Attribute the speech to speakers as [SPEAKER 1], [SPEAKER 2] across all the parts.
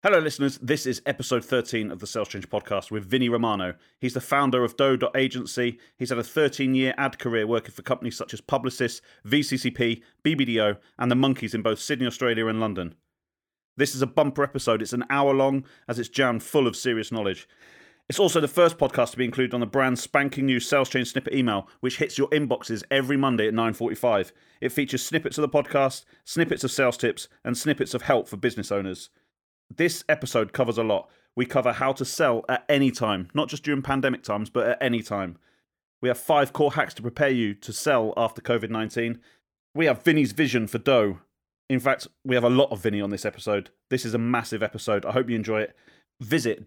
[SPEAKER 1] Hello, listeners. This is episode 13 of the Sales Change podcast with Vinny Romano. He's the founder of Doe.agency. He's had a 13-year ad career working for companies such as Publicis, VCCP, BBDO, and the Monkeys in both Sydney, Australia and London. This is a bumper episode. It's an hour long as it's jammed full of serious knowledge. It's also the first podcast to be included on the brand's spanking new Sales Change Snippet email, which hits your inboxes every Monday at 9:45. It features snippets of the podcast, snippets of sales tips, and snippets of help for business owners. This episode covers a lot. We cover how to sell at any time, not just during pandemic times, but at any time. We have 5 core hacks to prepare you to sell after COVID-19. We have Vinny's vision for Doe. In fact, we have a lot of Vinny on this episode. This is a massive episode. I hope you enjoy it. Visit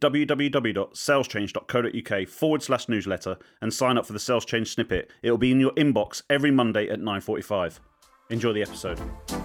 [SPEAKER 1] www.saleschange.co.uk/newsletter and sign up for the Sales Change Snippet. It will be in your inbox every Monday at 9:45. Enjoy the episode.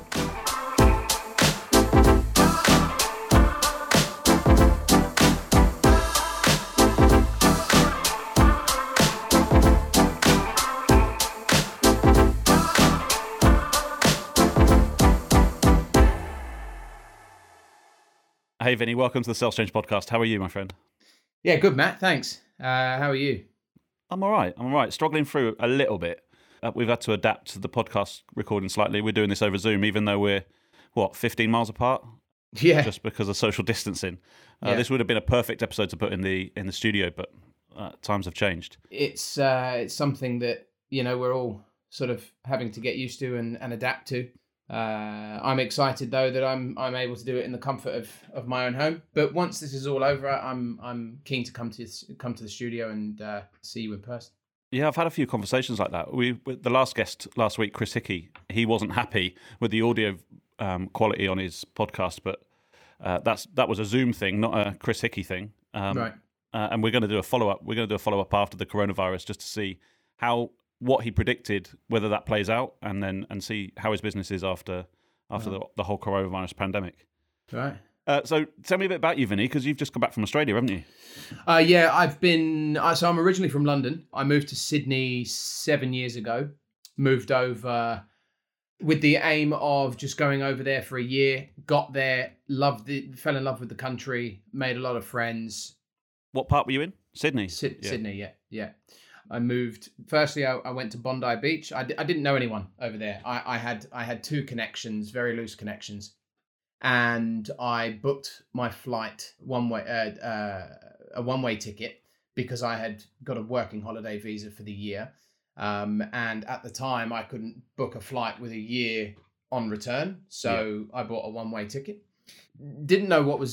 [SPEAKER 1] Hey, Vinny, welcome to the Sales Change podcast. How are you, my friend?
[SPEAKER 2] Yeah, good, Matt. Thanks. How are you?
[SPEAKER 1] I'm all right. Struggling through a little bit. We've had to adapt to the podcast recording slightly. We're doing this over Zoom, even though we're, 15 miles apart?
[SPEAKER 2] Yeah.
[SPEAKER 1] Just because of social distancing.
[SPEAKER 2] Yeah.
[SPEAKER 1] This would have been a perfect episode to put in the studio, but times have changed.
[SPEAKER 2] It's something that, we're all sort of having to get used to and adapt to. I'm excited though that I'm able to do it in the comfort of my own home. But once this is all over, I'm keen to come to the studio and see you in person.
[SPEAKER 1] Yeah, I've had a few conversations like that. The last guest last week, Chris Hickey, he wasn't happy with the audio quality on his podcast, but that was a Zoom thing, not a Chris Hickey thing.
[SPEAKER 2] Right.
[SPEAKER 1] And we're going to do a follow-up. We're going to do a follow-up after the coronavirus just to see what he predicted, whether that plays out, and see how his business is after the whole coronavirus pandemic.
[SPEAKER 2] Right.
[SPEAKER 1] So tell me a bit about you, Vinny, because you've just come back from Australia, haven't you?
[SPEAKER 2] Yeah, I've been. So I'm originally from London. I moved to Sydney 7 years ago. Moved over with the aim of just going over there for a year. Got there, fell in love with the country, made a lot of friends.
[SPEAKER 1] What part were you in? Sydney.
[SPEAKER 2] Sydney, yeah. I moved. Firstly, I went to Bondi Beach. I didn't know anyone over there. I had 2 connections, very loose connections, and I booked my flight a one-way ticket because I had got a working holiday visa for the year. And at the time, I couldn't book a flight with a year on return, so I bought a one-way ticket. Didn't know what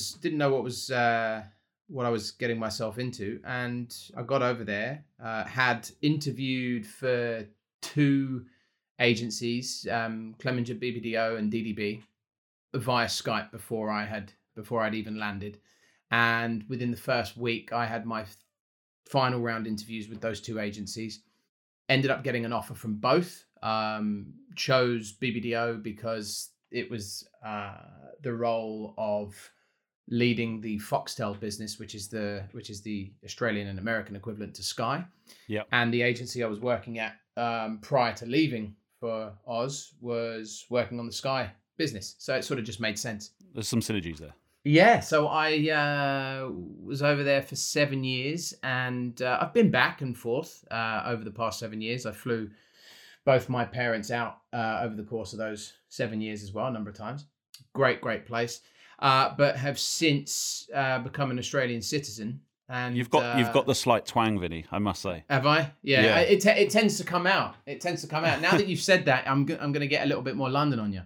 [SPEAKER 2] I was getting myself into, and I got over there, had interviewed for 2 agencies, Clemenger, BBDO and DDB, via Skype before I'd even landed. And within the first week, I had my final round interviews with those 2 agencies. Ended up getting an offer from both. Chose BBDO because it was the role of leading the Foxtel business, which is the Australian and American equivalent to Sky.
[SPEAKER 1] Yeah.
[SPEAKER 2] And the agency I was working at prior to leaving for Oz was working on the Sky business. So it sort of just made sense.
[SPEAKER 1] There's some synergies there.
[SPEAKER 2] Yeah. So I was over there for 7 years, and I've been back and forth over the past 7 years. I flew both my parents out over the course of those 7 years as well, a number of times. Great place. But have since become an Australian citizen. And
[SPEAKER 1] you've got the slight twang, Vinny, I must say.
[SPEAKER 2] Have I? Yeah. It tends to come out. Now that you've said that, I'm going to get a little bit more London on you.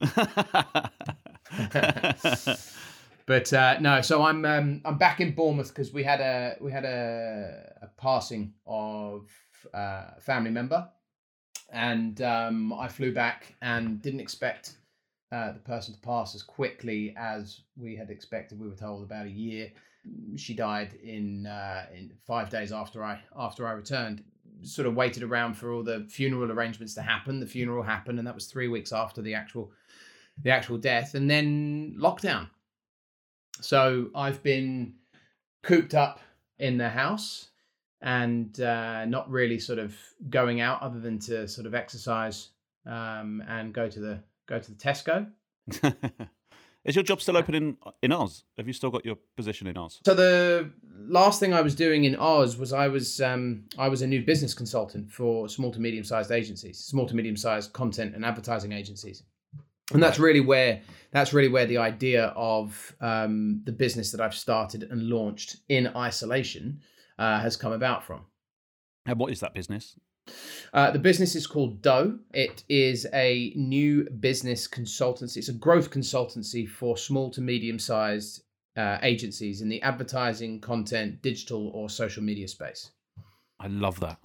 [SPEAKER 2] But no. So I'm back in Bournemouth because we had a passing of a family member, and I flew back and didn't expect the person to pass as quickly as we had expected. We were told about a year. She died in 5 days after I returned. Sort of waited around for all the funeral arrangements to happen. The funeral happened, and that was 3 weeks after the actual death, and then lockdown. So I've been cooped up in the house and not really sort of going out other than to sort of exercise and go to the Tesco.
[SPEAKER 1] Is your job still open in Oz? Have you still got your position in Oz?
[SPEAKER 2] So the last thing I was doing in Oz was I was a new business consultant for small to medium-sized agencies, small to medium-sized content and advertising agencies. And that's really where the idea of the business that I've started and launched in isolation has come about from.
[SPEAKER 1] And what is that business?
[SPEAKER 2] The business is called Dough. It is a new business consultancy. It's a growth consultancy for small to medium-sized agencies in the advertising, content, digital, or social media space.
[SPEAKER 1] I love that.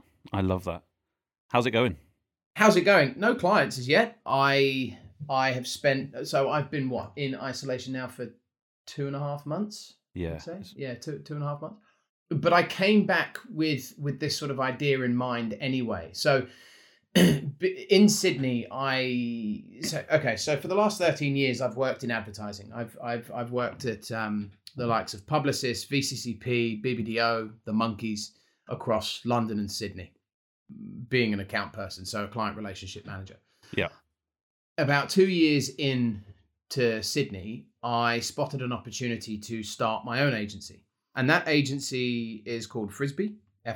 [SPEAKER 1] How's it going?
[SPEAKER 2] No clients as yet. I've been in isolation now for 2.5 months.
[SPEAKER 1] Yeah.
[SPEAKER 2] Yeah, 2.5 months. But I came back with this sort of idea in mind anyway. So in Sydney, so for the last 13 years, I've worked in advertising. I've worked at the likes of Publicis, VCCP, BBDO, the Monkeys across London and Sydney, being an account person, so a client relationship manager.
[SPEAKER 1] Yeah. About
[SPEAKER 2] 2 years into Sydney, I spotted an opportunity to start my own agency. And that agency is called Frisbee,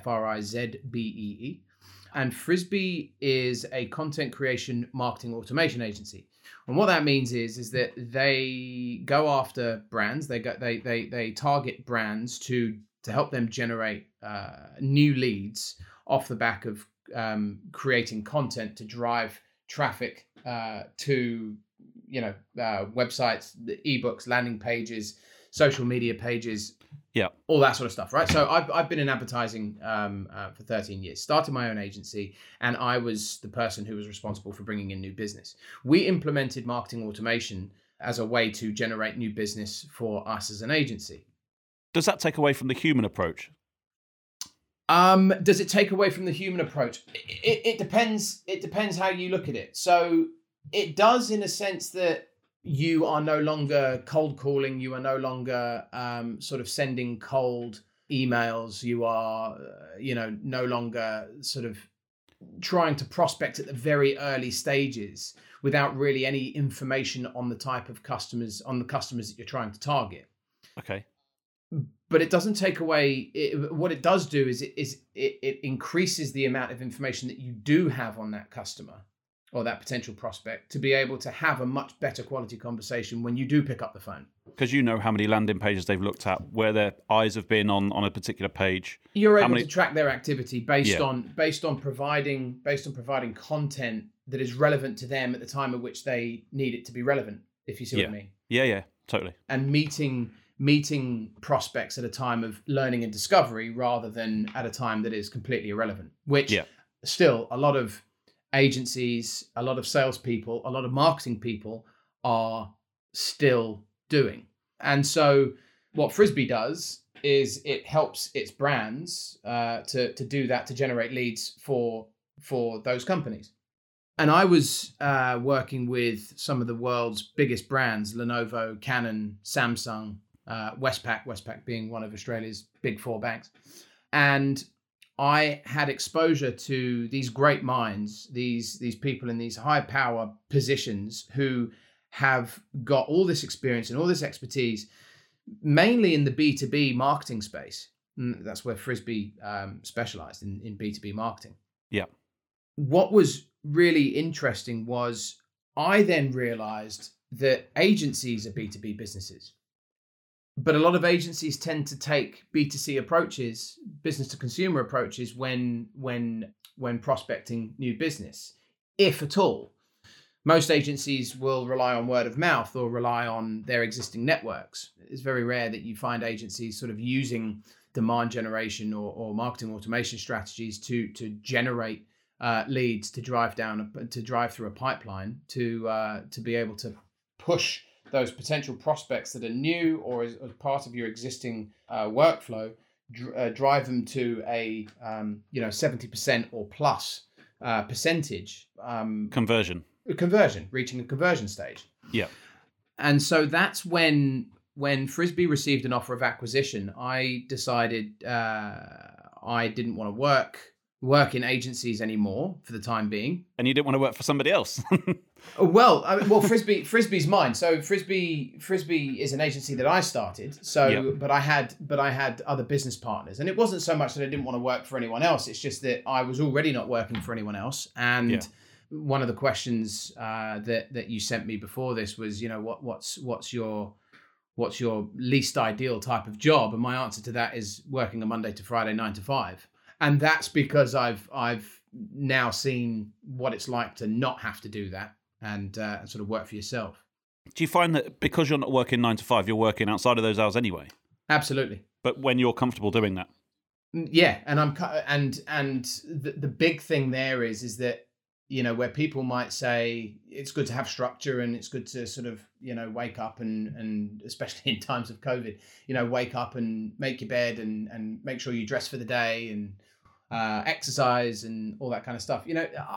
[SPEAKER 2] Frizbee. And Frisbee is a content creation marketing automation agency. And what that means is that they go after brands. They target brands to help them generate new leads off the back of creating content to drive traffic to websites, ebooks, landing pages, social media pages.
[SPEAKER 1] Yeah,
[SPEAKER 2] all that sort of stuff, right? So I've been in advertising for 13 years, started my own agency, and I was the person who was responsible for bringing in new business. We implemented marketing automation as a way to generate new business for us as an agency.
[SPEAKER 1] Does that take away from the human approach?
[SPEAKER 2] Does it take away from the human approach? It depends. It depends how you look at it. So it does, in a sense that you are no longer cold calling. You are no longer sort of sending cold emails. You are, no longer sort of trying to prospect at the very early stages without really any information on the type of customers, that you're trying to target.
[SPEAKER 1] Okay.
[SPEAKER 2] But it doesn't take away. What it does do is it increases the amount of information that you do have on that customer or that potential prospect to be able to have a much better quality conversation when you do pick up the phone.
[SPEAKER 1] Because you know how many landing pages they've looked at, where their eyes have been on a particular page.
[SPEAKER 2] You're able to track their activity based on providing content that is relevant to them at the time at which they need it to be relevant, if you see what I mean.
[SPEAKER 1] Yeah, totally.
[SPEAKER 2] And meeting prospects at a time of learning and discovery rather than at a time that is completely irrelevant, which still a lot of agencies, a lot of salespeople, a lot of marketing people are still doing. And so what Frisbee does is it helps its brands to do that, to generate leads for those companies. And I was working with some of the world's biggest brands, Lenovo, Canon, Samsung, Westpac being one of Australia's big four banks. And I had exposure to these great minds, these people in these high power positions who have got all this experience and all this expertise, mainly in the B2B marketing space. And that's where Frisbee specialized in B2B marketing.
[SPEAKER 1] Yeah.
[SPEAKER 2] What was really interesting was I then realized that agencies are B2B businesses. But a lot of agencies tend to take B2C approaches, business to consumer approaches when prospecting new business, if at all. Most agencies will rely on word of mouth or rely on their existing networks. It's very rare that you find agencies sort of using demand generation or marketing automation strategies to generate leads, to drive through a pipeline, to be able to push those potential prospects that are new or as part of your existing workflow, drive them to a 70% or plus percentage
[SPEAKER 1] conversion,
[SPEAKER 2] reaching a conversion stage.
[SPEAKER 1] Yeah.
[SPEAKER 2] And so that's when Frisbee received an offer of acquisition, I decided I didn't want to work work in agencies anymore for the time being.
[SPEAKER 1] And you didn't want to work for somebody else.
[SPEAKER 2] Well, Frisbee's mine. So Frisbee is an agency that I started. So,
[SPEAKER 1] Yep.
[SPEAKER 2] but I had other business partners, and it wasn't so much that I didn't want to work for anyone else. It's just that I was already not working for anyone else. And
[SPEAKER 1] Yeah.
[SPEAKER 2] one of the questions that you sent me before this was, what's your least ideal type of job? And my answer to that is working a Monday to Friday 9 to 5. And that's because I've now seen what it's like to not have to do that and sort of work for yourself.
[SPEAKER 1] Do you find that because you're not working 9 to 5, you're working outside of those hours anyway?
[SPEAKER 2] Absolutely.
[SPEAKER 1] But when you're comfortable doing that?
[SPEAKER 2] Yeah, and the big thing there is that, where people might say it's good to have structure and it's good to sort of, wake up and especially in times of COVID, wake up and make your bed and make sure you dress for the day and exercise and all that kind of stuff.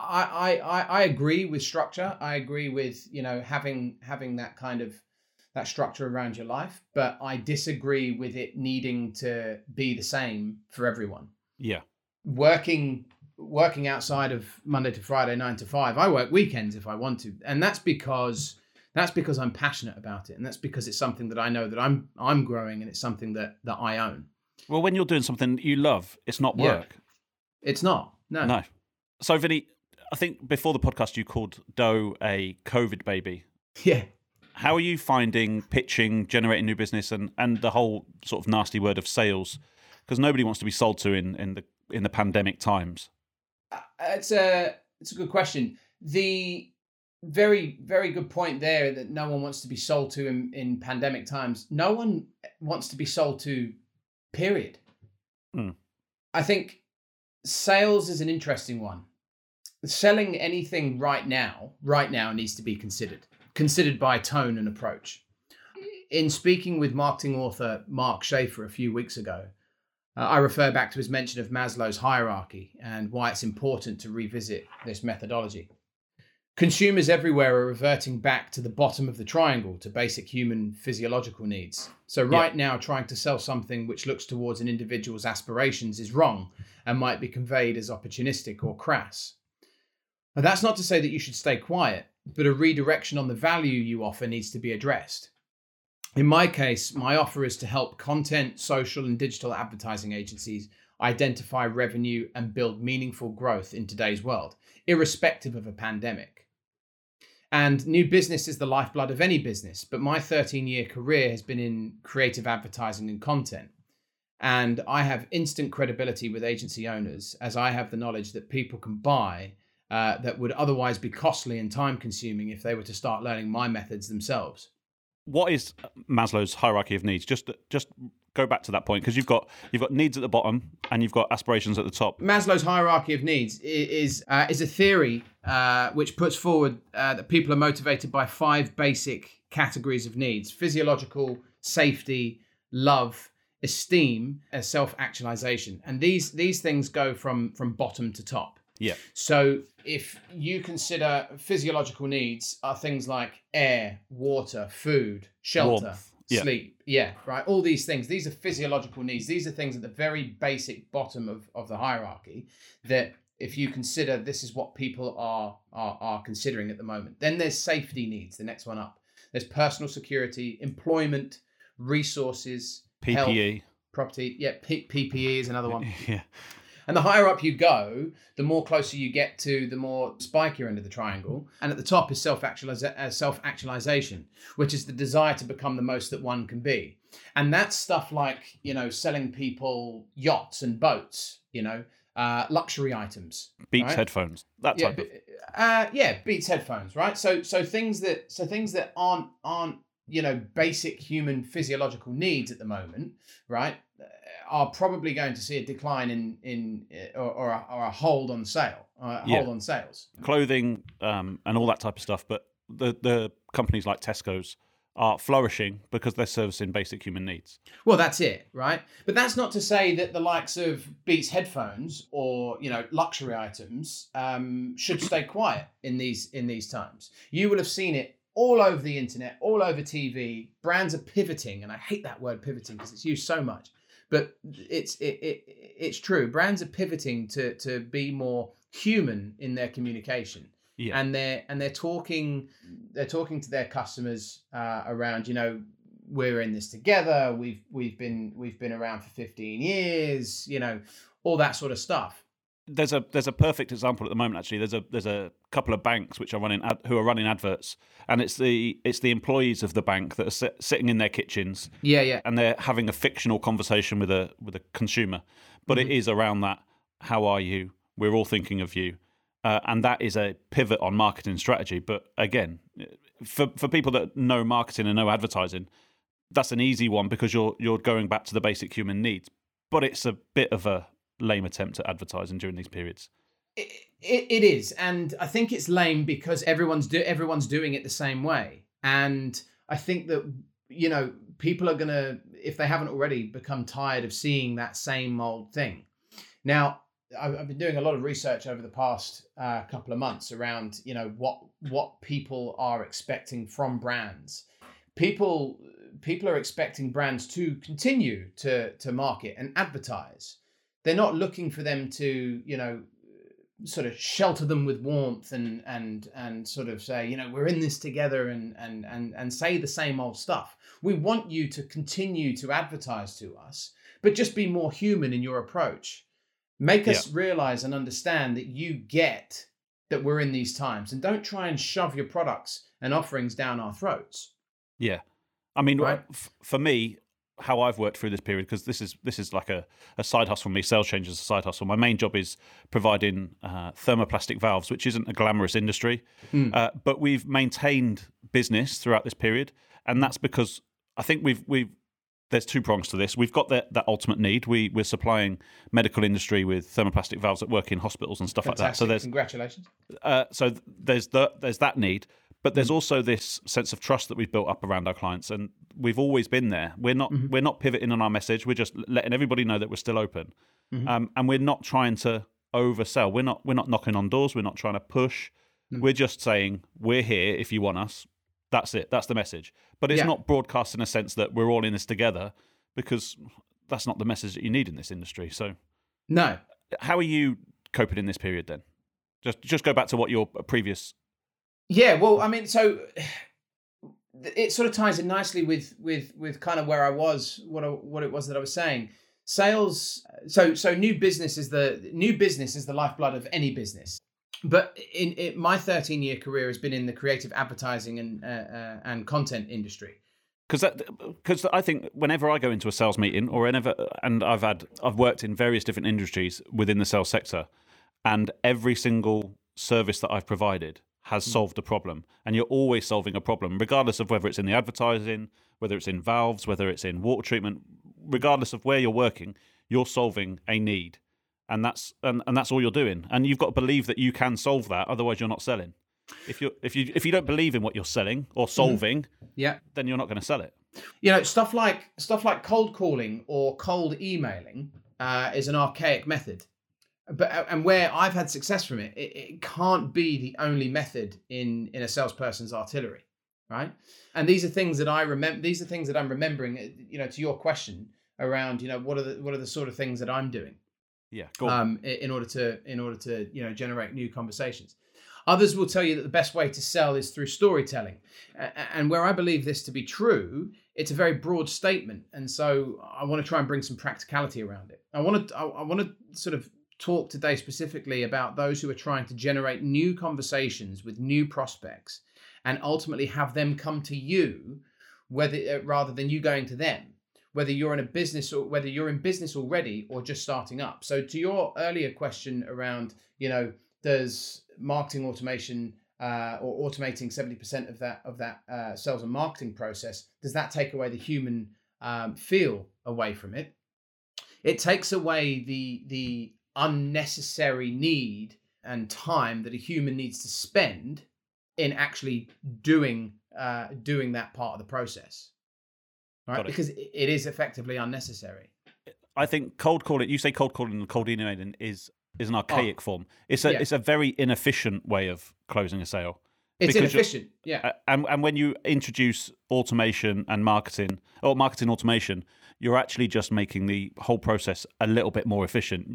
[SPEAKER 2] I agree with structure. I agree with, having that kind of that structure around your life, but I disagree with it needing to be the same for everyone.
[SPEAKER 1] Yeah.
[SPEAKER 2] Working outside of Monday to Friday, 9 to 5, I work weekends if I want to. And that's because I'm passionate about it. And that's because it's something that I know that I'm growing, and it's something that I own.
[SPEAKER 1] Well, when you're doing something that you love, it's not work.
[SPEAKER 2] Yeah. It's not. No.
[SPEAKER 1] So, Vinny, I think before the podcast you called Dough a COVID baby.
[SPEAKER 2] Yeah.
[SPEAKER 1] How are you finding pitching, generating new business, and the whole sort of nasty word of sales? Because nobody wants to be sold to in the pandemic times.
[SPEAKER 2] It's a good question. The very, very good point there, that no one wants to be sold to in pandemic times. No one wants to be sold to, period. I think sales is an interesting one. Selling anything right now needs to be considered by tone and approach. In speaking with marketing author Mark Schaefer a few weeks ago, I refer back to his mention of Maslow's hierarchy and why it's important to revisit this methodology. Consumers everywhere are reverting back to the bottom of the triangle, to basic human physiological needs. So right now, trying to sell something which looks towards an individual's aspirations is wrong and might be conveyed as opportunistic or crass. Now, that's not to say that you should stay quiet, but a redirection on the value you offer needs to be addressed. In my case, my offer is to help content, social, and digital advertising agencies identify revenue and build meaningful growth in today's world, irrespective of a pandemic. And new business is the lifeblood of any business, but my 13-year career has been in creative advertising and content. And I have instant credibility with agency owners, as I have the knowledge that people can buy that would otherwise be costly and time-consuming if they were to start learning my methods themselves.
[SPEAKER 1] What is Maslow's hierarchy of needs? Just go back to that point, because you've got needs at the bottom and you've got aspirations at the top.
[SPEAKER 2] Maslow's hierarchy of needs is a theory which puts forward that people are motivated by 5 basic categories of needs: physiological, safety, love, esteem, and self-actualization. And these things go from bottom to top.
[SPEAKER 1] Yeah.
[SPEAKER 2] So if you consider physiological needs are things like air, water, food, shelter,
[SPEAKER 1] warmth. Yeah.
[SPEAKER 2] sleep. Yeah, right. All these things. These are physiological needs. These are things at the very basic bottom of the hierarchy that if you consider, this is what people are considering at the moment. Then there's safety needs, the next one up. There's personal security, employment, resources,
[SPEAKER 1] PPE.
[SPEAKER 2] health, property. Yeah, PPE is another one.
[SPEAKER 1] Yeah.
[SPEAKER 2] And the higher up you go, the more closer you get to the more spikier end of the triangle. And at the top is self-actualization, which is the desire to become the most that one can be. And that's stuff like, selling people yachts and boats, luxury items.
[SPEAKER 1] Beats
[SPEAKER 2] right?
[SPEAKER 1] headphones. That type of.
[SPEAKER 2] Beats headphones, right? So things that aren't basic human physiological needs at the moment, right, are probably going to see a decline in a hold on sale, hold on sales.
[SPEAKER 1] Clothing and all that type of stuff, but the companies like Tesco's are flourishing because they're servicing basic human needs.
[SPEAKER 2] Well, that's it, right? But that's not to say that the likes of Beats headphones or luxury items should stay quiet in these times. You will have seen it all over the internet, all over TV. Brands are pivoting, and I hate that word pivoting because it's used so much. but it's true. Brands are pivoting to be more human in their communication.
[SPEAKER 1] Yeah.
[SPEAKER 2] And they're talking to their customers around, we're in this together. We've been around for 15 years, all that sort of stuff.
[SPEAKER 1] There's a perfect example at the moment. Actually, there's a couple of banks which are running adverts, and it's the employees of the bank that are sitting in their kitchens.
[SPEAKER 2] Yeah.
[SPEAKER 1] And they're having a fictional conversation with a consumer, but it is around that. How are you? We're all thinking of you, and that is a pivot on marketing strategy. But again, for people that know marketing and know advertising, that's an easy one because you're going back to the basic human needs. But it's a bit of a lame attempt at advertising during these periods.
[SPEAKER 2] It is, and I think it's lame because everyone's doing it the same way, and I think that people are gonna, if they haven't already, become tired of seeing that same old thing. Now, I've been doing a lot of research over the past couple of months around what people are expecting from brands. People are expecting brands to continue to market and advertise. They're not looking for them to, sort of shelter them with warmth and sort of say, we're in this together and say the same old stuff. We want you to continue to advertise to us, but just be more human in your approach. Make us realize and understand that you get that we're in these times, and don't try and shove your products and offerings down our throats.
[SPEAKER 1] Yeah. I mean,
[SPEAKER 2] right?
[SPEAKER 1] For me, how I've worked through this period, because this is like a side hustle for me. Sales Change is a side hustle. My main job is providing thermoplastic valves, which isn't a glamorous industry, but we've maintained business throughout this period, and that's because I think we've there's two prongs to this. We've got that ultimate need. We're supplying medical industry with thermoplastic valves that work in hospitals and stuff
[SPEAKER 2] Fantastic.
[SPEAKER 1] like that. So there's
[SPEAKER 2] congratulations.
[SPEAKER 1] So there's that need. But there's also this sense of trust that we've built up around our clients, and we've always been there. We're not pivoting on our message. We're just letting everybody know that we're still open, and we're not trying to oversell. We're not knocking on doors. We're not trying to push. We're just saying we're here if you want us. That's it. That's the message. But it's not broadcast in a sense that we're all in this together, because that's not the message that you need in this industry. So,
[SPEAKER 2] no.
[SPEAKER 1] How are you coping in this period then? Just go back to what your previous.
[SPEAKER 2] Yeah, well, I mean, so it sort of ties in nicely with kind of where I was, what it was that I was saying. Sales, so new business is the lifeblood of any business. But in my 13-year career has been in the creative advertising and content industry.
[SPEAKER 1] Because I think whenever I go into a sales meeting and I've worked in various different industries within the sales sector, and every single service that I've provided has solved a problem, and you're always solving a problem, regardless of whether it's in the advertising, whether it's in valves, whether it's in water treatment, regardless of where you're working, you're solving a need, and that's all you're doing. And you've got to believe that you can solve that, otherwise you're not selling. If you don't believe in what you're selling or solving, then you're not going to sell it.
[SPEAKER 2] Stuff like cold calling or cold emailing is an archaic method. And where I've had success from it can't be the only method in a salesperson's artillery, right? And these are things that I remember. These are things that I'm remembering. To your question around, what are the sort of things that I'm doing?
[SPEAKER 1] Yeah, cool.
[SPEAKER 2] In order to generate new conversations. Others will tell you that the best way to sell is through storytelling, and where I believe this to be true, it's a very broad statement, and so I want to try and bring some practicality around it. I want to sort of talk today specifically about those who are trying to generate new conversations with new prospects and ultimately have them come to you, rather than you going to them, whether you're in a business or whether you're in business already or just starting up. So to your earlier question around, does marketing automation or automating 70% of that sales and marketing process, does that take away the human feel away from it? It takes away the unnecessary need and time that a human needs to spend in actually doing that part of the process, right? Because it is effectively unnecessary.
[SPEAKER 1] I think cold calling and cold emailing is an archaic form. It's a very inefficient way of closing a sale.
[SPEAKER 2] It's
[SPEAKER 1] Because
[SPEAKER 2] inefficient. Yeah.
[SPEAKER 1] and when you introduce automation and marketing, or marketing automation, you're actually just making the whole process a little bit more efficient.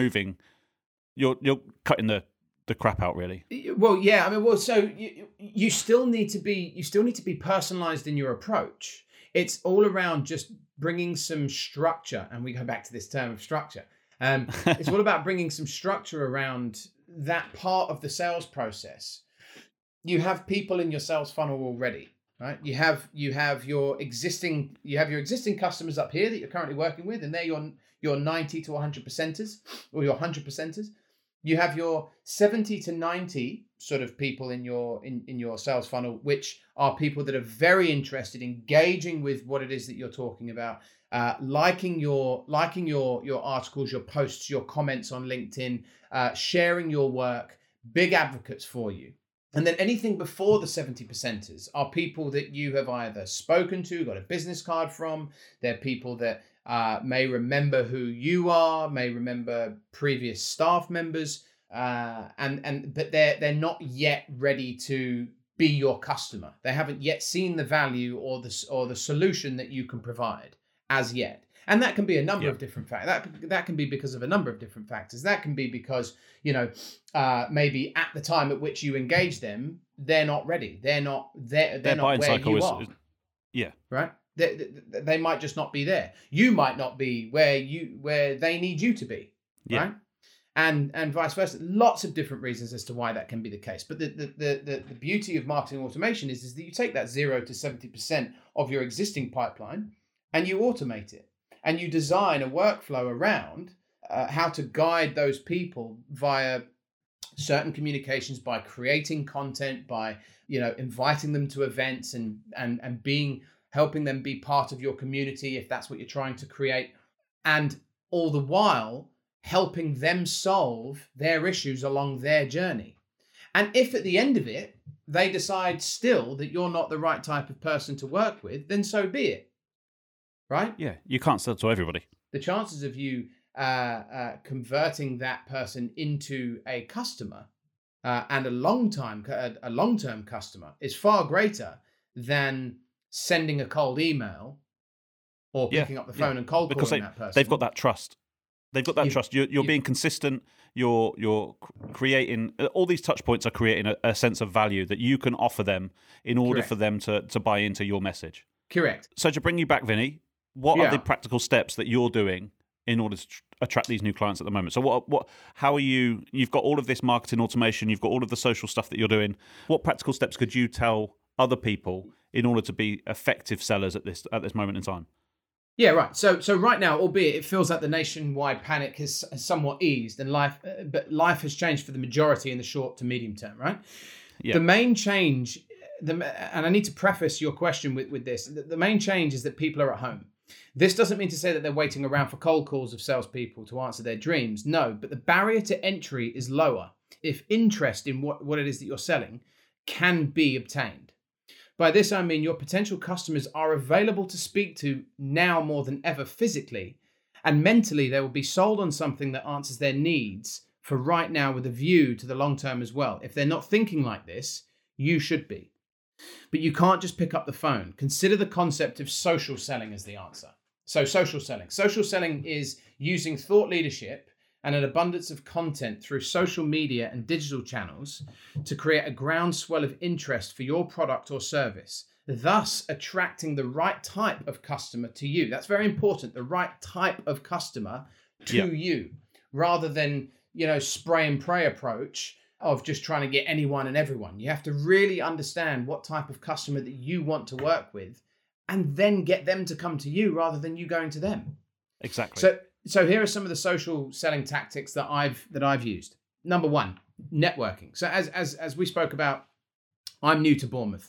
[SPEAKER 1] You're cutting the crap out, really.
[SPEAKER 2] Well, yeah. I mean, well, so you still need to be personalized in your approach. It's all around just bringing some structure, and we go back to this term of structure. It's all about bringing some structure around that part of the sales process. You have people in your sales funnel already, right? You have your existing customers up here that you're currently working with, and they're your 90 to 100 percenters or your 100 percenters. You have your 70 to 90 sort of people in your sales funnel, which are people that are very interested, engaging with what it is that you're talking about, liking your articles, your posts, your comments on LinkedIn, sharing your work, big advocates for you. And then anything before the 70 percenters are people that you have either spoken to, got a business card from. They're people that may remember who you are, may remember previous staff members, but they're not yet ready to be your customer. They haven't yet seen the value or the solution that you can provide as yet. And that can be a number of different factors. That can be because of a number of different factors. That can be because, maybe at the time at which you engage them, they're not ready. They're not not where you are.
[SPEAKER 1] Yeah.
[SPEAKER 2] Right? They might just not be there. You might not be where they need you to be. Right? And vice versa. Lots of different reasons as to why that can be the case. But the beauty of marketing automation is that you take that 0 to 70% of your existing pipeline and you automate it. And you design a workflow around how to guide those people via certain communications, by creating content, by inviting them to events and helping them be part of your community if that's what you're trying to create, and all the while helping them solve their issues along their journey. And if at the end of it they decide still that you're not the right type of person to work with, then so be it. Right?
[SPEAKER 1] Yeah, you can't sell to everybody.
[SPEAKER 2] The chances of you converting that person into a customer and a long-term customer is far greater than sending a cold email or picking up the phone and cold calling that person.
[SPEAKER 1] They've got that trust. They've got that trust. You're being consistent. You're creating all these touch points are creating a sense of value that you can offer them in order for them to buy into your message.
[SPEAKER 2] Correct.
[SPEAKER 1] So to bring you back, Vinny, what are the practical steps that you're doing in order to attract these new clients at the moment? So how are you? You've got all of this marketing automation. You've got all of the social stuff that you're doing. What practical steps could you tell other people in order to be effective sellers at this moment in time?
[SPEAKER 2] Yeah, right. So right now, albeit it feels like the nationwide panic has somewhat eased, and life has changed for the majority in the short to medium term, right? Yeah. The main change, and I need to preface your question with this, the main change is that people are at home. This doesn't mean to say that they're waiting around for cold calls of salespeople to answer their dreams. No, but the barrier to entry is lower if interest in what it is that you're selling can be obtained. By this, I mean your potential customers are available to speak to now more than ever physically, and mentally they will be sold on something that answers their needs for right now with a view to the long term as well. If they're not thinking like this, you should be. But you can't just pick up the phone. Consider the concept of social selling as the answer. So social selling. Social selling is using thought leadership and an abundance of content through social media and digital channels to create a groundswell of interest for your product or service, thus attracting the right type of customer to you. That's very important, the right type of customer to you, rather than, spray and pray approach of just trying to get anyone and everyone. You have to really understand what type of customer that you want to work with and then get them to come to you rather than you going to them.
[SPEAKER 1] Exactly.
[SPEAKER 2] So here are some of the social selling tactics that I've used. Number one, networking. So as we spoke about, I'm new to Bournemouth.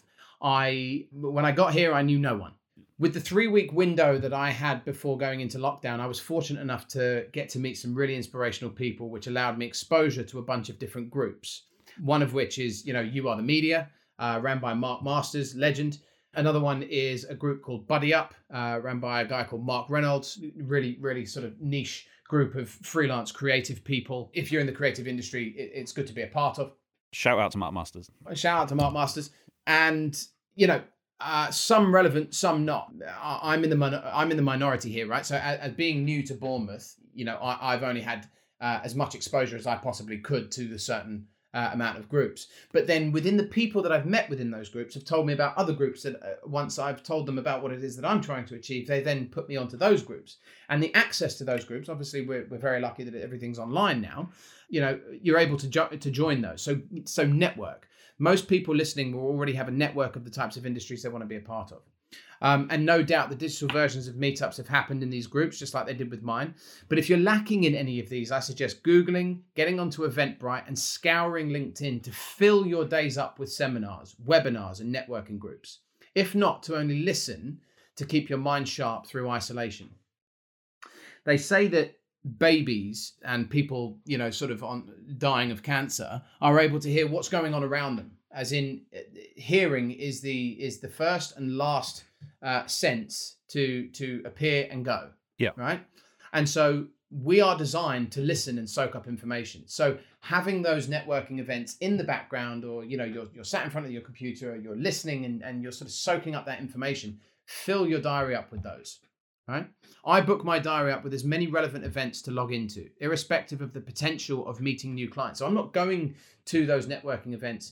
[SPEAKER 2] When I got here, I knew no one. With the 3-week window that I had before going into lockdown, I was fortunate enough to get to meet some really inspirational people, which allowed me exposure to a bunch of different groups. One of which is, You Are the Media, ran by Mark Masters, legend. Another one is a group called Buddy Up, run by a guy called Mark Reynolds, really, really sort of niche group of freelance creative people. If you're in the creative industry, it's good to be a part of.
[SPEAKER 1] Shout out to Mark Masters.
[SPEAKER 2] Shout out to Mark Masters. And, some relevant, some not. I'm in the minority here, right? So as being new to Bournemouth, I've only had as much exposure as I possibly could to the certain amount of groups. But then within the people that I've met within those groups have told me about other groups that once I've told them about what it is that I'm trying to achieve, they then put me onto those groups. And the access to those groups, obviously we're very lucky that everything's online now, you're able to join those. So network. Most people listening will already have a network of the types of industries they want to be a part of. And no doubt the digital versions of meetups have happened in these groups, just like they did with mine. But if you're lacking in any of these, I suggest Googling, getting onto Eventbrite and scouring LinkedIn to fill your days up with seminars, webinars, and networking groups. If not, to only listen to keep your mind sharp through isolation. They say that babies and people, sort of dying of cancer are able to hear what's going on around them. As in, hearing is the first and last sense to appear and go.
[SPEAKER 1] Yeah.
[SPEAKER 2] Right. And so we are designed to listen and soak up information. So having those networking events in the background, or you're sat in front of your computer, or you're listening and you're sort of soaking up that information. Fill your diary up with those. Right. I book my diary up with as many relevant events to log into, irrespective of the potential of meeting new clients. So I'm not going to those networking events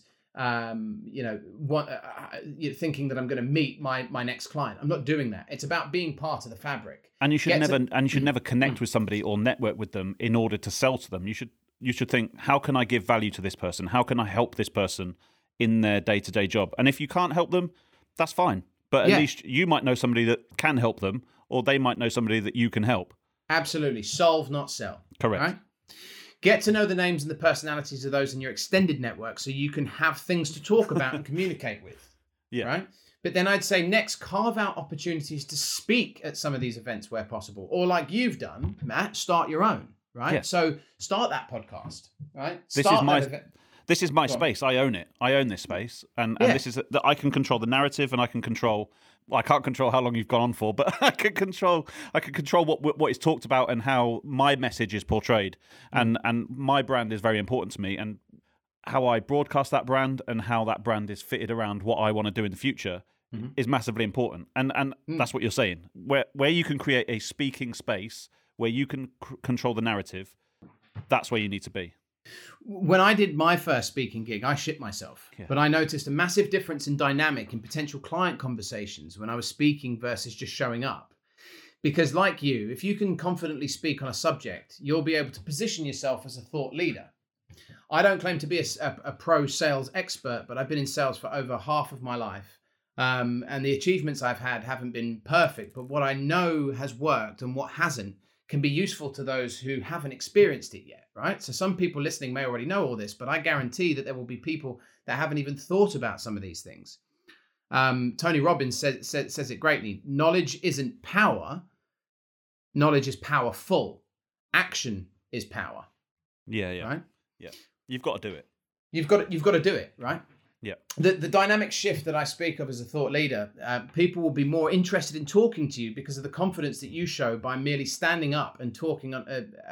[SPEAKER 2] thinking that I'm going to meet my next client. I'm not doing that. It's about being part of the fabric.
[SPEAKER 1] And you should never connect with somebody or network with them in order to sell to them. You should think, how can I give value to this person? How can I help this person in their day-to-day job? And if you can't help them, that's fine. But at least you might know somebody that can help them, or they might know somebody that you can help.
[SPEAKER 2] Absolutely. Solve, not sell.
[SPEAKER 1] Correct.
[SPEAKER 2] Right? Get to know the names and the personalities of those in your extended network so you can have things to talk about and communicate with.
[SPEAKER 1] Yeah.
[SPEAKER 2] Right? But then I'd say next, carve out opportunities to speak at some of these events where possible. Or like you've done, Matt, start your own. Right? Yeah. So start that podcast. Right?
[SPEAKER 1] This is my space. I own it. I own this space. And this is that I can control the narrative, and I can't control how long you've gone on for, but I can control what is talked about and how my message is portrayed. And my brand is very important to me, and how I broadcast that brand and how that brand is fitted around what I want to do in the future is massively important. And that's what you're saying. Where you can create a speaking space where you can control the narrative, that's where you need to be.
[SPEAKER 2] When I did my first speaking gig, I shit myself. Yeah. But I noticed a massive difference in dynamic in potential client conversations when I was speaking versus just showing up. Because like you, if you can confidently speak on a subject, you'll be able to position yourself as a thought leader. I don't claim to be a pro sales expert, but I've been in sales for over half of my life. And the achievements I've had haven't been perfect, but what I know has worked and what hasn't can be useful to those who haven't experienced it yet, right? So some people listening may already know all this, but I guarantee that there will be people that haven't even thought about some of these things. Tony Robbins says it greatly. Knowledge isn't power. Knowledge is powerful. Action is power.
[SPEAKER 1] Yeah.
[SPEAKER 2] Right?
[SPEAKER 1] Yeah. You've got to do it.
[SPEAKER 2] You've got to do it, right?
[SPEAKER 1] Yeah.
[SPEAKER 2] The dynamic shift that I speak of as a thought leader, people will be more interested in talking to you because of the confidence that you show by merely standing up and talking on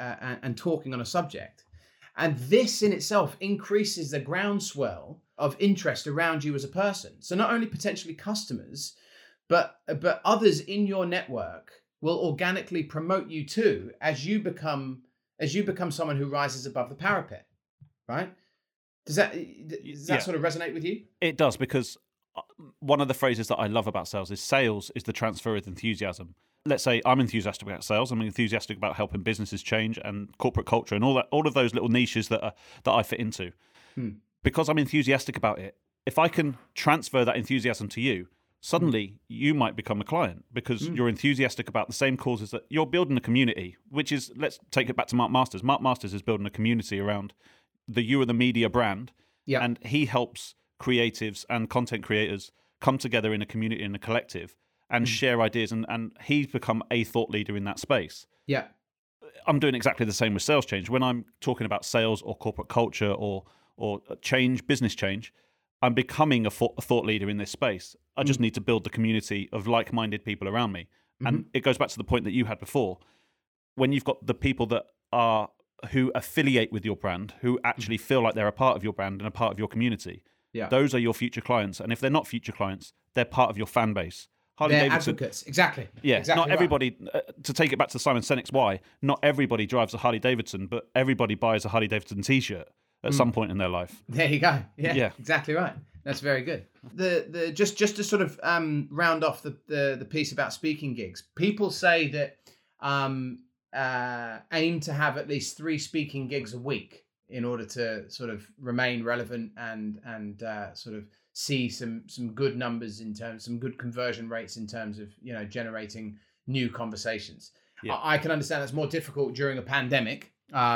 [SPEAKER 2] a subject. And this in itself increases the groundswell of interest around you as a person. So not only potentially customers, but others in your network will organically promote you too as you become someone who rises above the parapet, right? Does that sort of resonate with you?
[SPEAKER 1] It does, because one of the phrases that I love about sales is the transfer of enthusiasm. Let's say I'm enthusiastic about sales. I'm enthusiastic about helping businesses change and corporate culture and all of those little niches that I fit into. Because I'm enthusiastic about it, if I can transfer that enthusiasm to you, suddenly you might become a client because you're enthusiastic about the same causes that you're building a community, which is, let's take it back to Mark Masters. Mark Masters is building a community around the You Are the Media brand, and he helps creatives and content creators come together in a community, in a collective, and share ideas, and he's become a thought leader in that space.
[SPEAKER 2] Yeah.
[SPEAKER 1] I'm doing exactly the same with Sales Change. When I'm talking about sales or corporate culture or change, business change, I'm becoming a thought leader in this space. I just need to build the community of like-minded people around me. And it goes back to the point that you had before. When you've got the people that are who affiliate with your brand, who actually feel like they're a part of your brand and a part of your community.
[SPEAKER 2] Yeah.
[SPEAKER 1] Those are your future clients. And if they're not future clients, they're part of your fan base.
[SPEAKER 2] They're advocates. Exactly.
[SPEAKER 1] Yeah.
[SPEAKER 2] Exactly
[SPEAKER 1] not everybody, to take it back to Simon Sinek's why, not everybody drives a Harley Davidson, but everybody buys a Harley Davidson t-shirt at some point in their life.
[SPEAKER 2] There you go. Yeah. Exactly right. That's very good. The just to sort of round off the piece about speaking gigs, people say that aim to have at least 3 speaking gigs a week in order to sort of remain relevant and sort of see some good numbers in terms, some good conversion rates in terms of, you know, generating new conversations. Yeah. I can understand that's more difficult during a pandemic.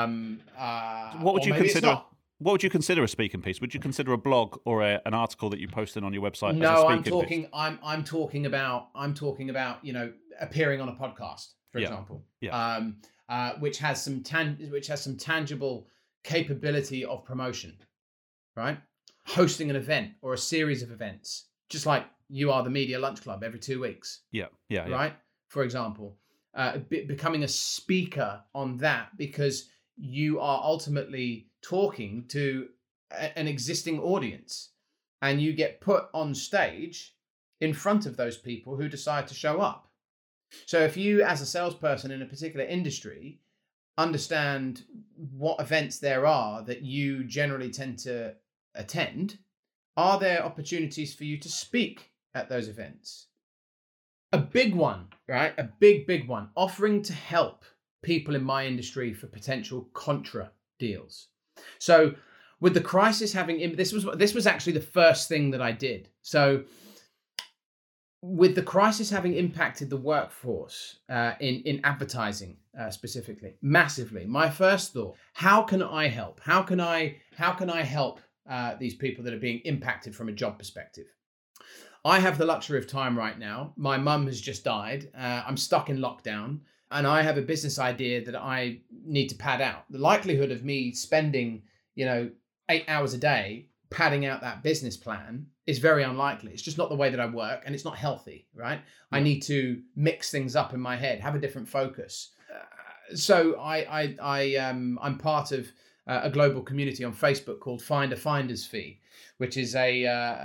[SPEAKER 1] What would you consider? What would you consider a speaking piece? Would you consider a blog or an article that you posted on your website?
[SPEAKER 2] No,
[SPEAKER 1] as a speaking piece?
[SPEAKER 2] I'm talking about, you know, appearing on a podcast, for example, which has some tangible capability of promotion, right? Hosting an event or a series of events, just like you are the Media Lunch Club every 2 weeks. Right. For example, becoming a speaker on that because you are ultimately talking to an existing audience and you get put on stage in front of those people who decide to show up. So if you, as a salesperson in a particular industry, understand what events there are that you generally tend to attend, are there opportunities for you to speak at those events? A big one, right? A big one, offering to help people in my industry for potential contra deals. So with the crisis having, this was actually the first thing that I did. So with the crisis having impacted the workforce in advertising specifically, massively, my first thought, how can I help? How can I help these people that are being impacted from a job perspective? I have the luxury of time right now. My mum has just died. I'm stuck in lockdown. And I have a business idea that I need to pad out. The likelihood of me spending, 8 hours a day padding out that business plan is very unlikely. It's just not the way that I work, and it's not healthy, right? Yeah. I need to mix things up in my head, have a different focus. So I'm part of a global community on Facebook called Find a Finder's Fee, which is a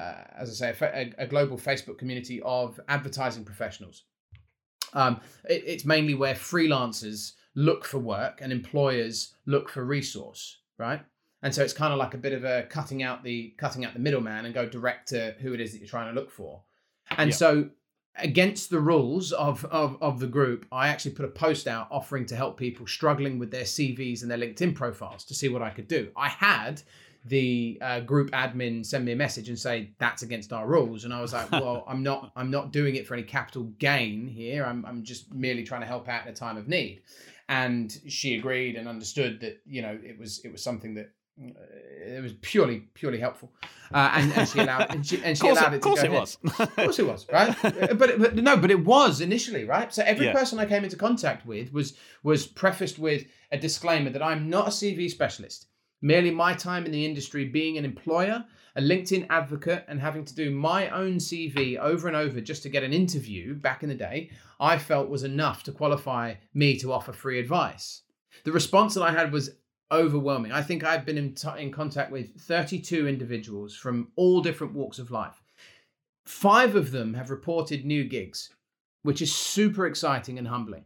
[SPEAKER 2] global Facebook community of advertising professionals. It's mainly where freelancers look for work and employers look for resource, right? And so it's kind of like a bit of a cutting out the middleman and go direct to who it is that you're trying to look for. And so against the rules of the group, I actually put a post out offering to help people struggling with their CVs and their LinkedIn profiles to see what I could do. I had the group admin send me a message and say that's against our rules, and I was like, well, I'm not doing it for any capital gain here. I'm just merely trying to help out in a time of need. And she agreed and understood that it was something that it was purely helpful, and she allowed it to go ahead. Of course it was, right? but it was initially, right? So every person I came into contact with was prefaced with a disclaimer that I'm not a CV specialist. Merely my time in the industry being an employer, a LinkedIn advocate, and having to do my own CV over and over just to get an interview back in the day, I felt was enough to qualify me to offer free advice. The response that I had was overwhelming. I think I've been in contact with 32 individuals from all different walks of life. 5 of them have reported new gigs, which is super exciting and humbling.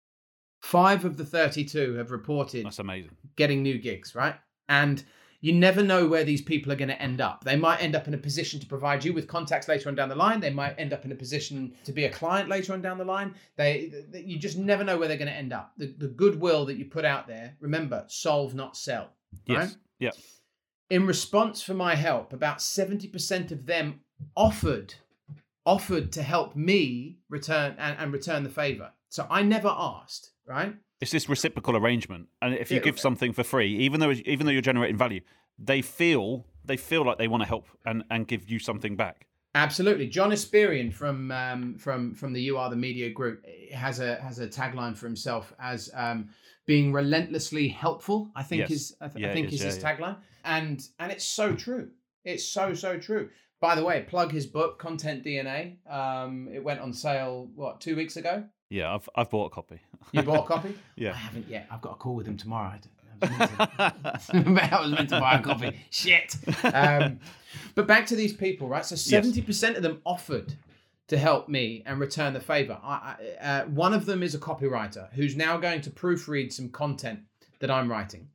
[SPEAKER 2] 5 of the 32 have reported
[SPEAKER 1] That's amazing.
[SPEAKER 2] Getting new gigs, right? And you never know where these people are going to end up. They might end up in a position to provide you with contacts later on down the line. They might end up in a position to be a client later on down the line. You just never know where they're going to end up. The goodwill that you put out there, remember, solve, not sell. Right?
[SPEAKER 1] Yes. Yeah.
[SPEAKER 2] In response for my help, about 70% of them offered to help me return the favor. So I never asked, right?
[SPEAKER 1] It's this reciprocal arrangement, and if you give something for free, even though you're generating value, they feel like they want to help and give you something back.
[SPEAKER 2] Absolutely, John Esperian from the You Are the Media Group has a tagline for himself as being relentlessly helpful. I think is his tagline, and it's so true. It's so true. By the way, plug his book, Content DNA. It went on sale 2 weeks ago.
[SPEAKER 1] Yeah, I've bought a copy.
[SPEAKER 2] You bought a copy?
[SPEAKER 1] Yeah.
[SPEAKER 2] I haven't yet. I've got a call with him tomorrow. I was meant to buy a copy. Shit. But back to these people, right? So 70% of them offered to help me and return the favor. One of them is a copywriter who's now going to proofread some content that I'm writing,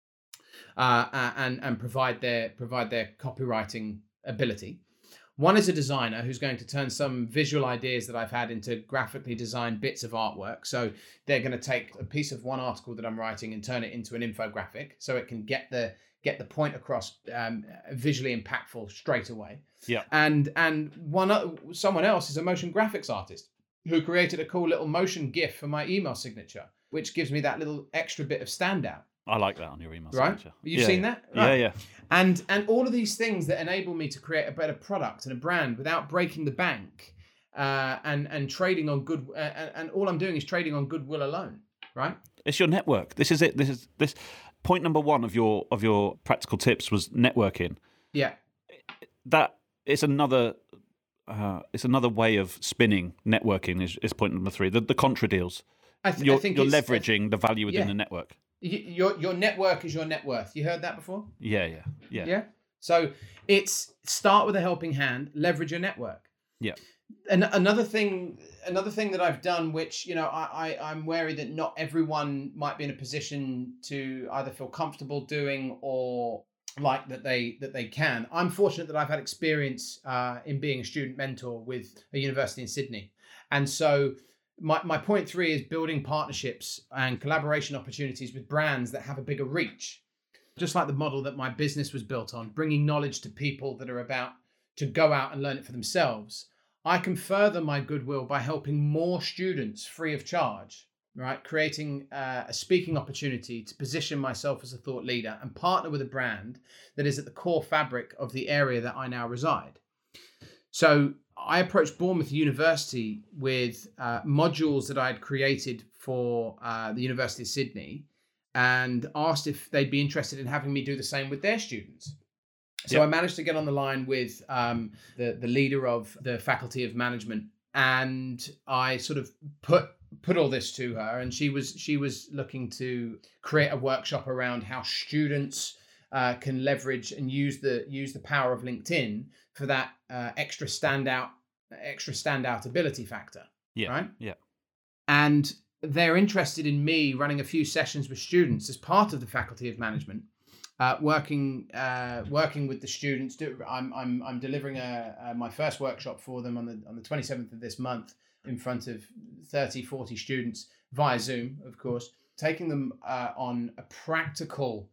[SPEAKER 2] and provide their copywriting ability. One is a designer who's going to turn some visual ideas that I've had into graphically designed bits of artwork. So they're going to take a piece of one article that I'm writing and turn it into an infographic, so it can get the point across visually impactful straight away.
[SPEAKER 1] Yeah.
[SPEAKER 2] And someone else is a motion graphics artist who created a cool little motion GIF for my email signature, which gives me that little extra bit of standout.
[SPEAKER 1] I like that on your email
[SPEAKER 2] right?
[SPEAKER 1] signature.
[SPEAKER 2] You've seen that? Right.
[SPEAKER 1] Yeah.
[SPEAKER 2] And all of these things that enable me to create a better product and a brand without breaking the bank, and trading on good, and all I'm doing is trading on goodwill alone, right?
[SPEAKER 1] It's your network. This is it. This point number one of your practical tips was networking.
[SPEAKER 2] Yeah.
[SPEAKER 1] That is another. It's another way of spinning networking. Is point number three. The contra deals. I think you're leveraging the value within the network.
[SPEAKER 2] Your network is your net worth. You heard that before?
[SPEAKER 1] Yeah.
[SPEAKER 2] So it's start with a helping hand, leverage your network.
[SPEAKER 1] Yeah.
[SPEAKER 2] And another thing that I've done, which, I'm wary that not everyone might be in a position to either feel comfortable doing or like that they can. I'm fortunate that I've had experience in being a student mentor with a university in Sydney. And so my point 3 is building partnerships and collaboration opportunities with brands that have a bigger reach. Just like the model that my business was built on, bringing knowledge to people that are about to go out and learn it for themselves. I can further my goodwill by helping more students free of charge, right? Creating a speaking opportunity to position myself as a thought leader and partner with a brand that is at the core fabric of the area that I now reside. So I approached Bournemouth University with modules that I had created for the University of Sydney and asked if they'd be interested in having me do the same with their students. So I managed to get on the line with the leader of the Faculty of Management, and I sort of put all this to her, and she was looking to create a workshop around how students can leverage and use the power of LinkedIn for that extra standout ability factor.
[SPEAKER 1] Yeah.
[SPEAKER 2] Right.
[SPEAKER 1] Yeah. And
[SPEAKER 2] they're interested in me running a few sessions with students as part of the Faculty of Management, working with the students. I'm delivering my first workshop for them on the 27th of this month in front of 30-40 students via Zoom, of course, taking them on a practical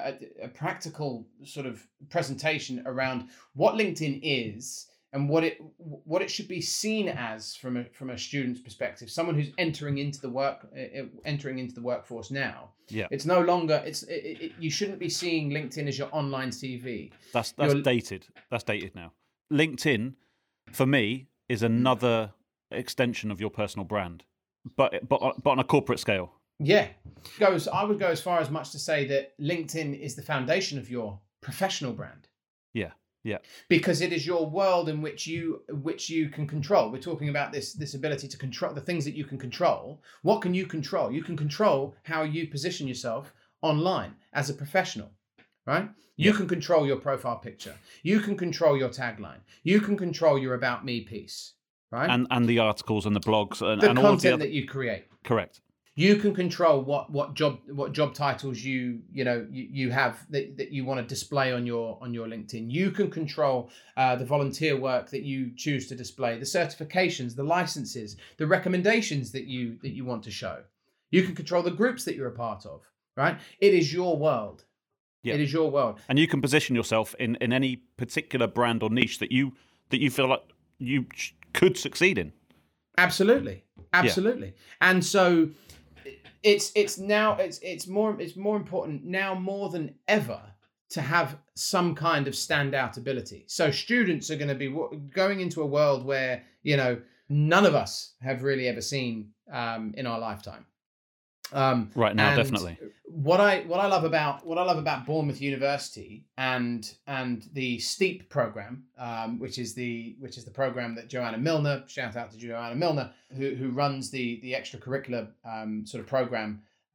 [SPEAKER 2] sort of presentation around what LinkedIn is and what it should be seen as from a student's perspective, someone who's entering into the workforce now.
[SPEAKER 1] Yeah,
[SPEAKER 2] it's no longer you shouldn't be seeing LinkedIn as your online CV.
[SPEAKER 1] That's dated. That's dated now. LinkedIn, for me, is another extension of your personal brand, but on a corporate scale.
[SPEAKER 2] Yeah, I would go as far as much to say that LinkedIn is the foundation of your professional brand.
[SPEAKER 1] Yeah. Yeah.
[SPEAKER 2] Because it is your world in which you can control. We're talking about this ability to control the things that you can control. What can you control? You can control how you position yourself online as a professional, right? You can control your profile picture. You can control your tagline. You can control your About Me piece, right?
[SPEAKER 1] And the articles and the blogs and
[SPEAKER 2] content
[SPEAKER 1] all of the other...
[SPEAKER 2] that you create.
[SPEAKER 1] Correct.
[SPEAKER 2] You can control what job titles you have that you want to display on your LinkedIn. You can control the volunteer work that you choose to display, the certifications, the licenses, the recommendations that you want to show. You can control the groups that you're a part of. Right? It is your world. Yeah. It is your world,
[SPEAKER 1] and you can position yourself in any particular brand or niche that you feel like you could succeed in.
[SPEAKER 2] Absolutely. Yeah. And so. It's more important now more than ever to have some kind of standout ability. So students are going to be going into a world where none of us have really ever seen in our lifetime.
[SPEAKER 1] Right now, definitely.
[SPEAKER 2] What I love about Bournemouth University and the STEEP program, which is the program that Joanna Milner, shout out to Joanna Milner, who runs the extracurricular sort of program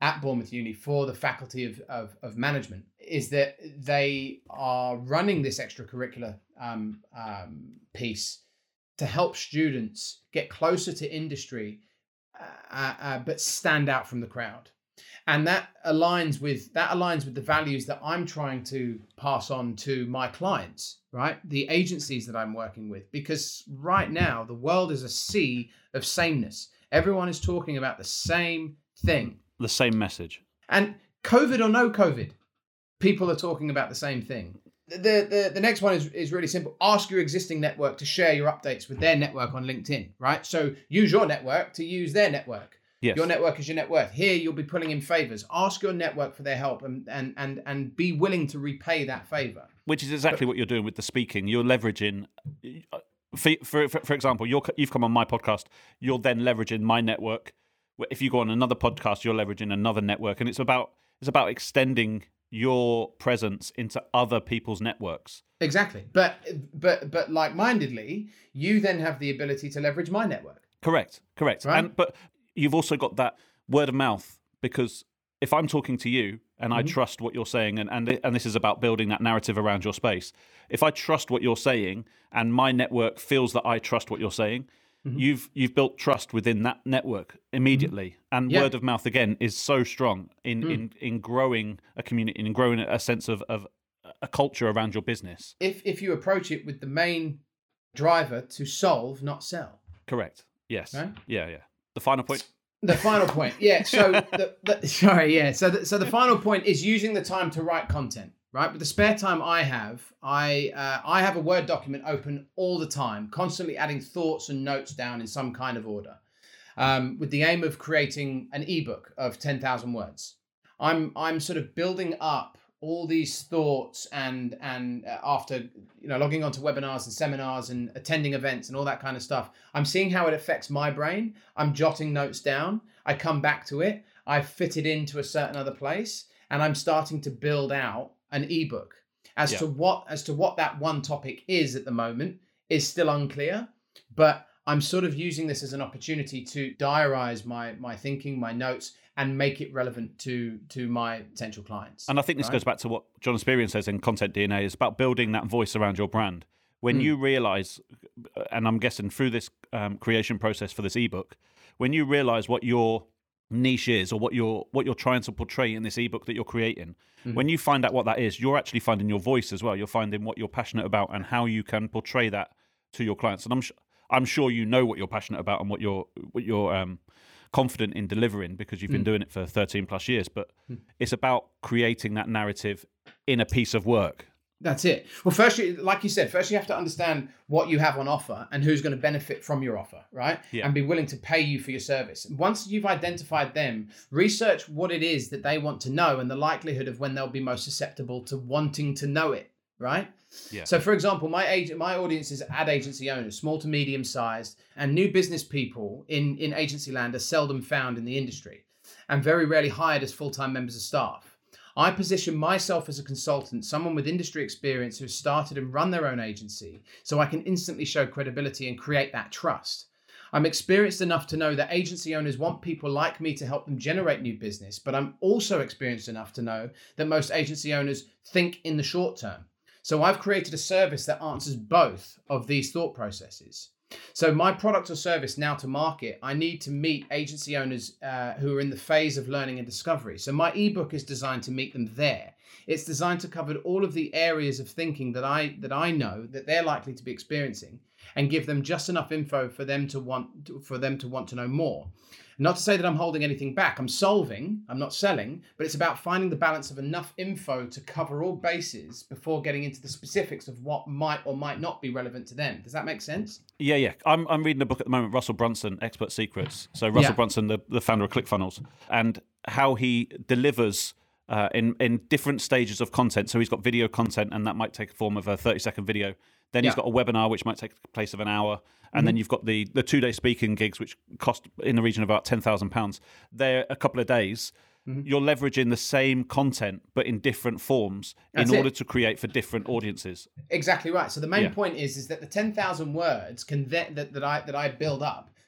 [SPEAKER 2] at Bournemouth Uni for the Faculty of Management is that they are running this extracurricular piece to help students get closer to industry, but stand out from the crowd. And that aligns with the values that I'm trying to pass on to my clients, right? The agencies that I'm working with, because right now the world is a sea of sameness. Everyone is talking about the same thing.
[SPEAKER 1] The same message.
[SPEAKER 2] And COVID or no COVID, people are talking about the same thing. The next one is really simple. Ask your existing network to share your updates with their network on LinkedIn, right? So use your network to use their network.
[SPEAKER 1] Yes.
[SPEAKER 2] Your network is your net worth. Here, you'll be pulling in favors. Ask your network for their help and be willing to repay that favor.
[SPEAKER 1] Which is exactly what you're doing with the speaking. You're leveraging, for example, you've come on my podcast. You're then leveraging my network. If you go on another podcast, you're leveraging another network, and it's about extending your presence into other people's networks.
[SPEAKER 2] Exactly. But like-mindedly, you then have the ability to leverage my network.
[SPEAKER 1] Correct.
[SPEAKER 2] Right?
[SPEAKER 1] But you've also got that word of mouth, because if I'm talking to you and I trust what you're saying, and this is about building that narrative around your space, if I trust what you're saying and my network feels that I trust what you're saying, you've built trust within that network immediately. And word of mouth, again, is so strong in growing a community, in growing a sense of a culture around your business.
[SPEAKER 2] If you approach it with the main driver to solve, not sell.
[SPEAKER 1] Correct. Yes.
[SPEAKER 2] Right?
[SPEAKER 1] Yeah. The final point.
[SPEAKER 2] The final point, yeah. So So the final point is using the time to write content, right? With the spare time I have a Word document open all the time, constantly adding thoughts and notes down in some kind of order, with the aim of creating an ebook of 10,000 words. I'm sort of building up all these thoughts and after logging onto webinars and seminars and attending events and all that kind of stuff, I'm seeing how it affects my brain. I'm jotting notes down. I come back to it. I fit it into a certain other place, and I'm starting to build out an ebook. As to what that one topic is at the moment is still unclear, but I'm sort of using this as an opportunity to diarize my thinking, my notes, and make it relevant to my potential clients.
[SPEAKER 1] And I think this goes back to what John Espirian says in Content DNA. It's about building that voice around your brand. When you realize, and I'm guessing through this creation process for this ebook, when you realize what your niche is or what you're trying to portray in this ebook that you're creating, when you find out what that is, you're actually finding your voice as well. You're finding what you're passionate about and how you can portray that to your clients. And I'm sure you know what you're passionate about and what you're confident in delivering, because you've been doing it for 13 plus years, but it's about creating that narrative in a piece of work.
[SPEAKER 2] That's it. Well, first, like you said, you have to understand what you have on offer and who's going to benefit from your offer, right?
[SPEAKER 1] Yeah.
[SPEAKER 2] And be willing to pay you for your service. Once you've identified them, research what it is that they want to know and the likelihood of when they'll be most susceptible to wanting to know it, right?
[SPEAKER 1] Yeah.
[SPEAKER 2] So, for example, my audience is ad agency owners, small to medium sized, and new business people in agency land are seldom found in the industry and very rarely hired as full-time members of staff. I position myself as a consultant, someone with industry experience who's started and run their own agency, so I can instantly show credibility and create that trust. I'm experienced enough to know that agency owners want people like me to help them generate new business, but I'm also experienced enough to know that most agency owners think in the short term. So I've created a service that answers both of these thought processes. So my product or service now to market, I need to meet agency owners who are in the phase of learning and discovery. So my ebook is designed to meet them there. It's designed to cover all of the areas of thinking that I know that they're likely to be experiencing, and give them just enough info for them to want to know more. Not to say that I'm holding anything back. I'm solving, I'm not selling, but it's about finding the balance of enough info to cover all bases before getting into the specifics of what might or might not be relevant to them. Does that make sense?
[SPEAKER 1] Yeah. I'm reading a book at the moment, Russell Brunson, Expert Secrets. So Russell Brunson, the founder of ClickFunnels, and how he delivers in different stages of content. So he's got video content, and that might take a form of a 30-second video. Then he's got a webinar, which might take place of an hour. And then you've got the 2-day speaking gigs, which cost in the region of about £10,000. They're a couple of days. You're leveraging the same content, but in different forms in order to create for different audiences.
[SPEAKER 2] Exactly right. So the main point is that the 10,000 words that I build up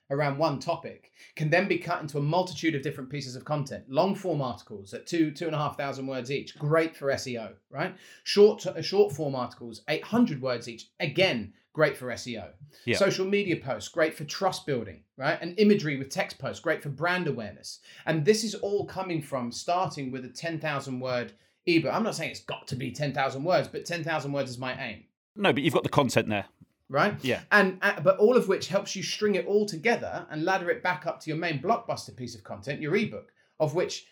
[SPEAKER 2] around one topic can then be cut into a multitude of different pieces of content. Long form articles at 2,500 words each, great for SEO, right? Short form articles, 800 words each, again, great for SEO.
[SPEAKER 1] Yeah.
[SPEAKER 2] Social media posts, great for trust building, right? And imagery with text posts, great for brand awareness. And this is all coming from starting with a 10,000 word ebook. I'm not saying it's got to be 10,000 words, but 10,000 words is my aim.
[SPEAKER 1] No, but you've got the content there.
[SPEAKER 2] Right?
[SPEAKER 1] Yeah.
[SPEAKER 2] And but all of which helps you string it all together and ladder it back up to your main blockbuster piece of content, your ebook, of which,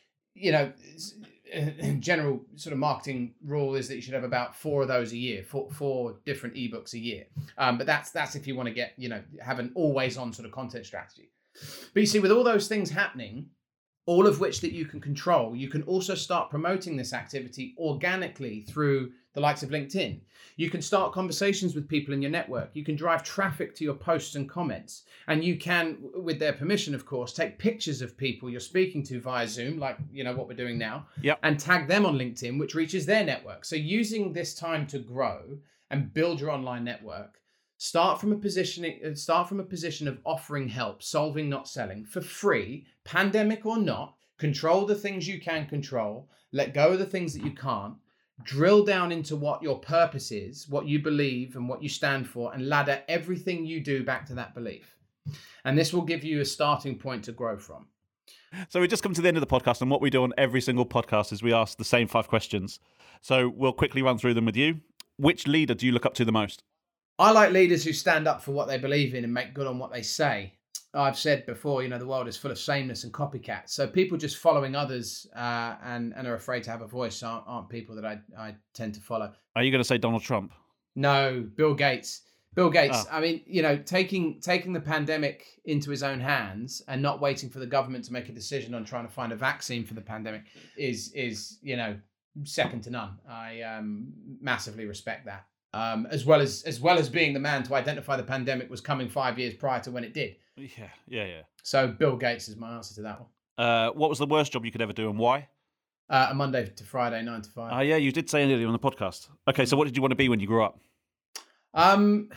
[SPEAKER 2] general sort of marketing rule is that you should have about 4 of those a year, four different ebooks a year. But that's if you want to get, have an always on sort of content strategy. But you see, with all those things happening, all of which that you can control, you can also start promoting this activity organically through the likes of LinkedIn. You can start conversations with people in your network. You can drive traffic to your posts and comments. And you can, with their permission, of course, take pictures of people you're speaking to via Zoom, like, what we're doing now,
[SPEAKER 1] yep,
[SPEAKER 2] and tag them on LinkedIn, which reaches their network. So using this time to grow and build your online network, start from a position of offering help, solving, not selling, for free, pandemic or not. Control the things you can control, let go of the things that you can't, drill down into what your purpose is, what you believe and what you stand for, and ladder everything you do back to that belief. And this will give you a starting point to grow from.
[SPEAKER 1] So we just come to the end of the podcast, and what we do on every single podcast is we ask the same 5 questions. So we'll quickly run through them with you. Which leader do you look up to the most?
[SPEAKER 2] I like leaders who stand up for what they believe in and make good on what they say. I've said before, the world is full of sameness and copycats. So people just following others and are afraid to have a voice aren't people that I tend to follow.
[SPEAKER 1] Are you going to say Donald Trump?
[SPEAKER 2] No, Bill Gates. Bill Gates.
[SPEAKER 1] Oh.
[SPEAKER 2] I mean, taking the pandemic into his own hands and not waiting for the government to make a decision on trying to find a vaccine for the pandemic is second to none. I massively respect that. As well as being the man to identify the pandemic was coming 5 years prior to when it did.
[SPEAKER 1] Yeah.
[SPEAKER 2] So Bill Gates is my answer to that one.
[SPEAKER 1] What was the worst job you could ever do, and why?
[SPEAKER 2] A Monday to Friday, 9 to 5.
[SPEAKER 1] Oh, yeah, you did say earlier on the podcast. Okay, so what did you want to be when you grew up?
[SPEAKER 2] I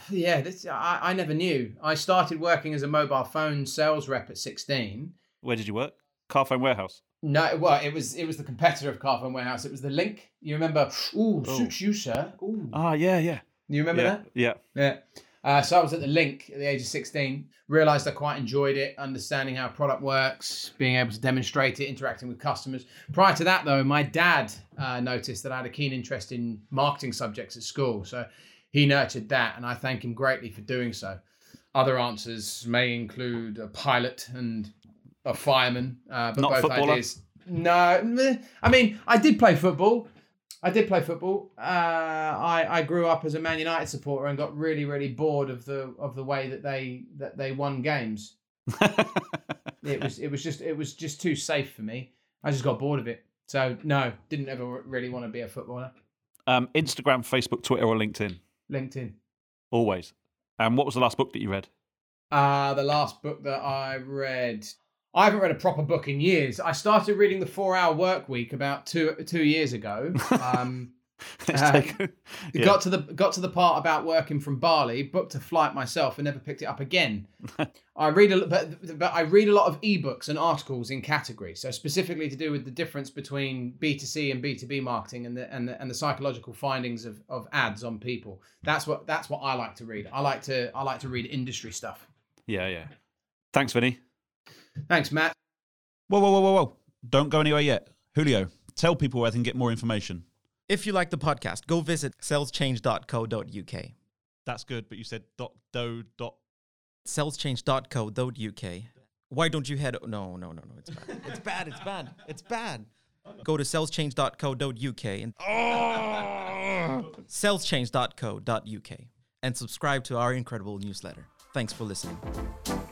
[SPEAKER 2] never knew. I started working as a mobile phone sales rep at 16.
[SPEAKER 1] Where did you work? Carphone Warehouse.
[SPEAKER 2] No, well, it was the competitor of Carphone Warehouse. It was the Link. You remember? Suits you, sir. Ooh.
[SPEAKER 1] Ah, yeah.
[SPEAKER 2] You remember that?
[SPEAKER 1] Yeah.
[SPEAKER 2] So I was at the Link at the age of 16. Realised I quite enjoyed it, understanding how a product works, being able to demonstrate it, interacting with customers. Prior to that, though, my dad noticed that I had a keen interest in marketing subjects at school. So he nurtured that, and I thank him greatly for doing so. Other answers may include a pilot and a fireman, but
[SPEAKER 1] not
[SPEAKER 2] both
[SPEAKER 1] footballer?
[SPEAKER 2] ideas. No, I mean, I did play football. I grew up as a Man United supporter and got really, really bored of the way that they won games. It was just too safe for me. I just got bored of it. So no, didn't ever really want to be a footballer.
[SPEAKER 1] Instagram, Facebook, Twitter, or LinkedIn?
[SPEAKER 2] LinkedIn.
[SPEAKER 1] Always. And what was the last book that you read?
[SPEAKER 2] The last book that I read. I haven't read a proper book in years. I started reading The 4-Hour Workweek about two years ago. Got to the part about working from Bali, booked a flight myself, and never picked it up again. I read a lot of ebooks and articles in categories, so specifically to do with the difference between B2C and B2B marketing and the psychological findings of ads on people. That's what I like to read. I like to read industry stuff.
[SPEAKER 1] Yeah. Thanks, Vinny.
[SPEAKER 2] Thanks, Matt.
[SPEAKER 3] Whoa. Don't go anywhere yet. Julio, tell people where they can get more information.
[SPEAKER 4] If you like the podcast, go visit saleschange.co.uk.
[SPEAKER 3] That's good, but you said
[SPEAKER 4] Saleschange.co.uk. Why don't you head... No, it's bad. It's bad. Go to saleschange.co.uk and... saleschange.co.uk and subscribe to our incredible newsletter. Thanks for listening.